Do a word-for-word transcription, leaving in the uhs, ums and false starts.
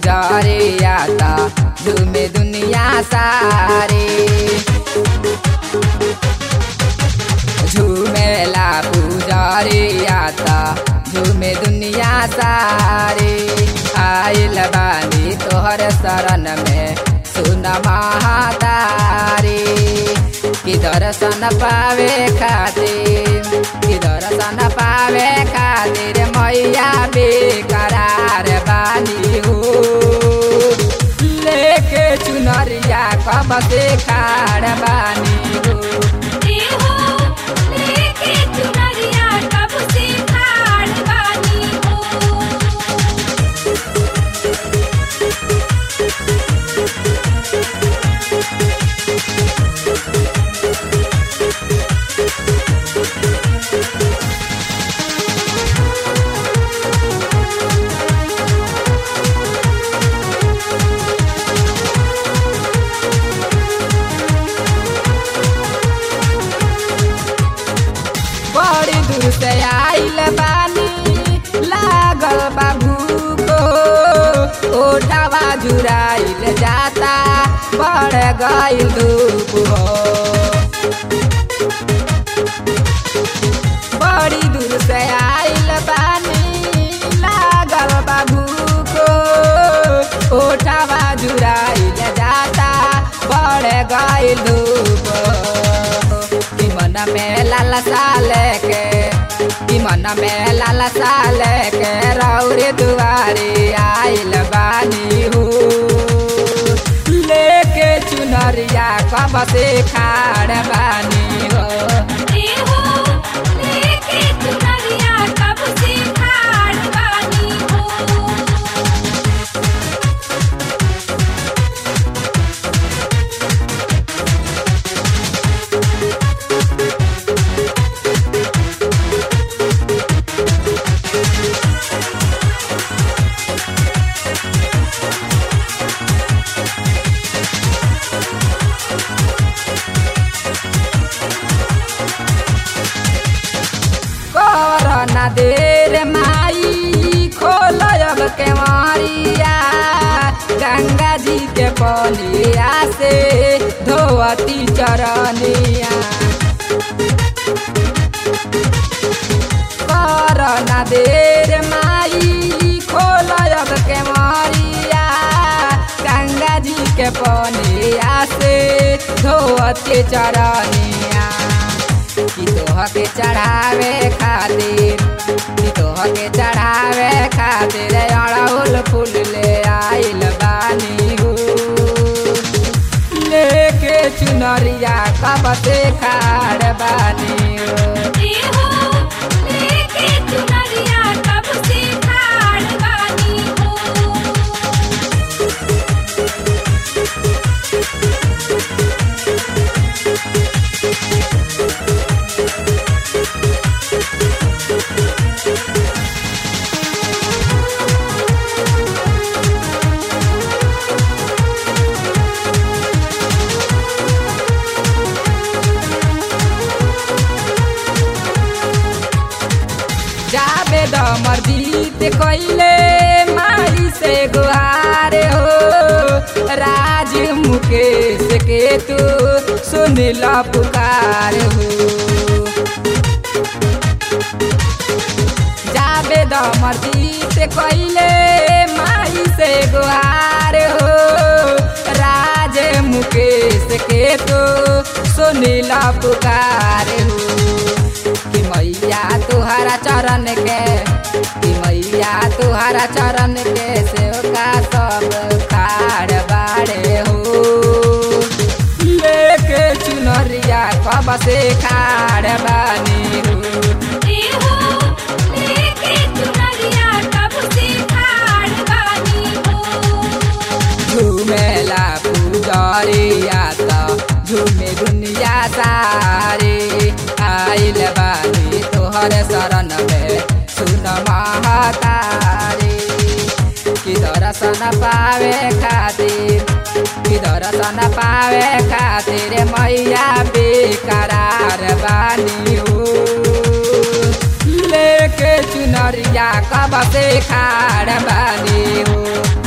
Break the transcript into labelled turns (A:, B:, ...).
A: पुजरिया त झूमे दुनिया सारी। झूमेला पुजरिया त झूमे दुनिया सारी। आइल बानी तोहर शरण में सुन महातारी। कि दर्शन पावे खातिर कि दर्शन पावे खातिर मैया बेकरार बानी हो। लेके चुनरिया कब से खाड़ बानी हो।
B: लेके चुनरिया कब से खाड़ बानी हो।
A: बड़ी दूर से आइल बानी लागल बाबू को। ओटावा जुराइल जाता बढ़ गइल धूप हो। बड़ी दूर से आइल बानी लागल बाबू को। ओटावा जुराइल जाता बढ़ गइल धूप हो। कि मन में लालसा लेके कि मन में लालसा लेके रौरे दुआरे आइल बानी हो। लेके चुनरिया कब से खाड़ बानी हो।
B: लेके चुनरिया कब से खाड़ बानी हो।
A: करना देर माई खोलब के मारिया। गंगा जी के पनिया से धोती चरनिया। करना देर माई खोलब के मारिया। गंगा जी के पनिया से धोती चरनिया। कि तोह के चढ़ावे खातिर कि तोह के चढ़ावे खातिर अड़हुल फूल ले आइल बानी हो। लेके चुनरिया कब से खाड़ बानी हो।
B: लेके चुनरिया कब से खाड़ बानी हो।
A: जावेद मर्जीत कइले माई से गुहार हो। राज मुकेश के तू सुनिल पुकार हो। जावेद मर्जीत कइले माई से गुहार हो। राज मुकेश के तू सुनिल पुकार हो। कि मैया तुहरा चरण के कि मैया तुहरा चरण के सेवका सब खाड़ बाड़े हो। लेके चुनरिया कब से खाड़ बानी हो।
B: लेके चुनरिया कब से खाड़ बानी हो।
A: झूमेला पुजरिया त झूमे दुनिया सारी। आइल बानी तोहर शरण में सुन महातारी। कि दर्शन पावे खातिर कि दर्शन पावे खातिर मैया बेकरार बानी हो। लेके चुनरिया कब से खाड़ बानी हो।